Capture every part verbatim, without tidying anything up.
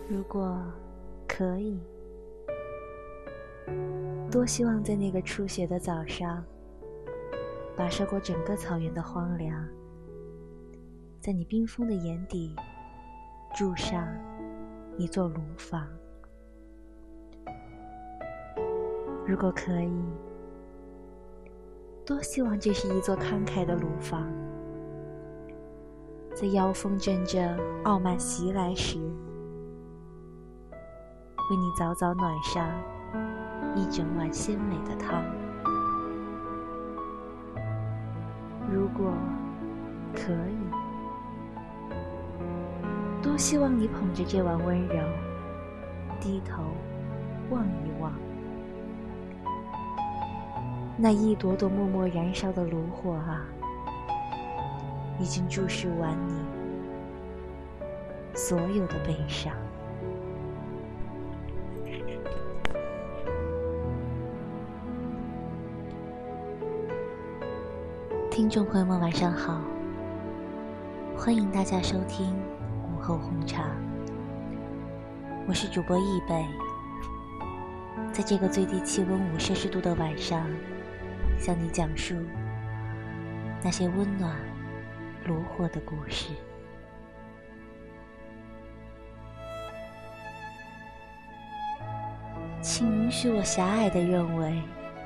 如果可以，多希望在那个初雪的早上，跋涉过整个草原的荒凉，在你冰封的眼底筑上一座炉房。如果可以，多希望这是一座慷慨的炉房，在妖风阵阵傲慢袭来时，为你早早暖上一整碗鲜美的汤。如果可以，多希望你捧着这碗温柔，低头望一望，那一朵朵默默燃烧的炉火啊，已经注视完你所有的悲伤。听众朋友们晚上好，欢迎大家收听午后红茶，我是主播易贝。在这个最低气温五摄氏度的晚上，向你讲述那些温暖炉火的故事。请允许我狭隘地认为，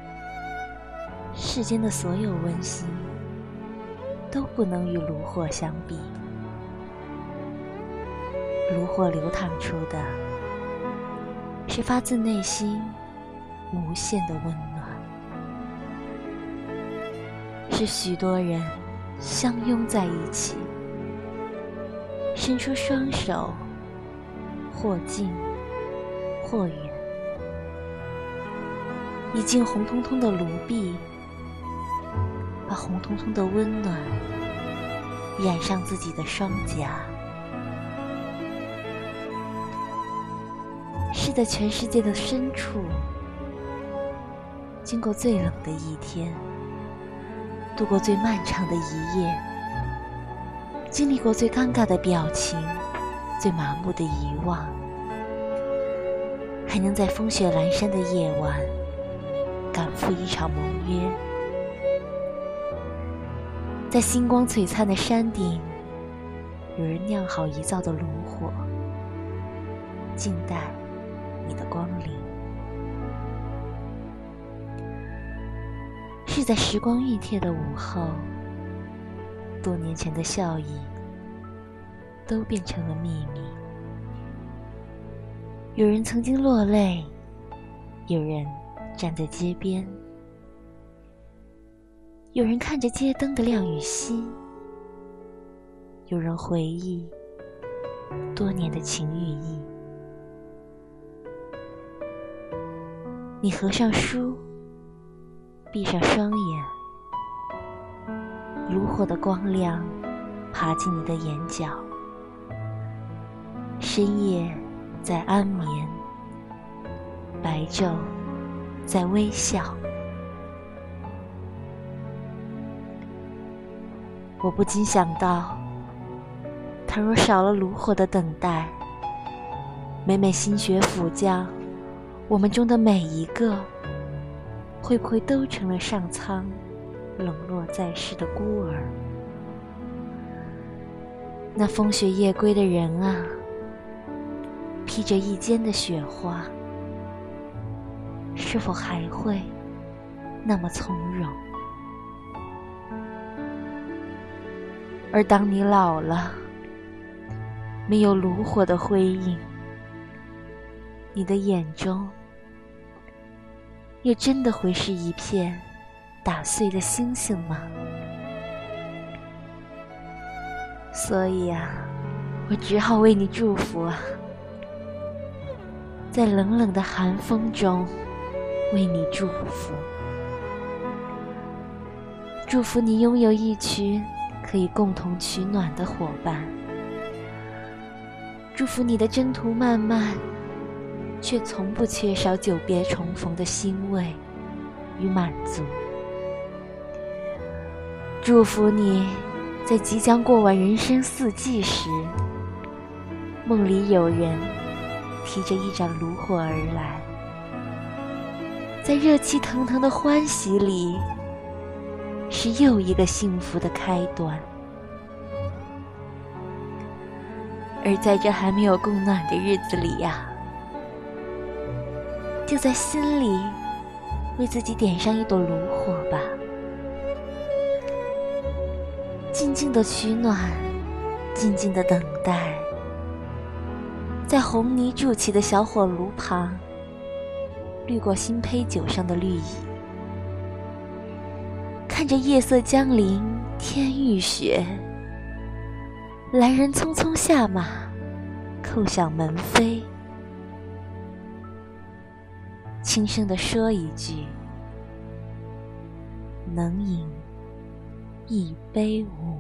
世间的所有温馨都不能与炉火相比。炉火流淌出的是发自内心无限的温暖，是许多人相拥在一起，伸出双手，或近或远，一进红彤彤的炉壁，把红彤彤的温暖染上自己的双颊。是在全世界的深处，经过最冷的一天，度过最漫长的一夜，经历过最尴尬的表情，最麻木的遗忘，还能在风雪阑珊的夜晚赶赴一场盟约，在星光璀璨的山顶，有人酿好一灶的炉火，静待你的光临。是在时光熨帖的午后，多年前的笑意都变成了秘密。有人曾经落泪，有人站在街边，有人看着街灯的亮与熄，有人回忆多年的情与义。你合上书，闭上双眼，炉火的光亮爬进你的眼角，深夜在安眠，白昼在微笑。我不禁想到，倘若少了炉火的等待，每每新雪抚降，我们中的每一个，会不会都成了上苍冷落在世的孤儿？那风雪夜归的人啊，披着一肩的雪花，是否还会那么从容？而当你老了，没有炉火的辉映，你的眼中又真的会是一片打碎的星星吗？所以啊，我只好为你祝福啊，在冷冷的寒风中为你祝福，祝福你拥有一群可以共同取暖的伙伴，祝福你的征途漫漫，却从不缺少久别重逢的欣慰与满足。祝福你在即将过完人生四季时，梦里有人提着一盏炉火而来，在热气腾腾的欢喜里，是又一个幸福的开端。而在这还没有供暖的日子里呀，就在心里为自己点上一朵炉火吧，静静的取暖，静静的等待，在红泥筑起的小火炉旁，滤过新醅酒上的绿蚁，看着夜色将临，天欲雪，来人匆匆下马，叩响门扉，轻声地说一句：能饮一杯无。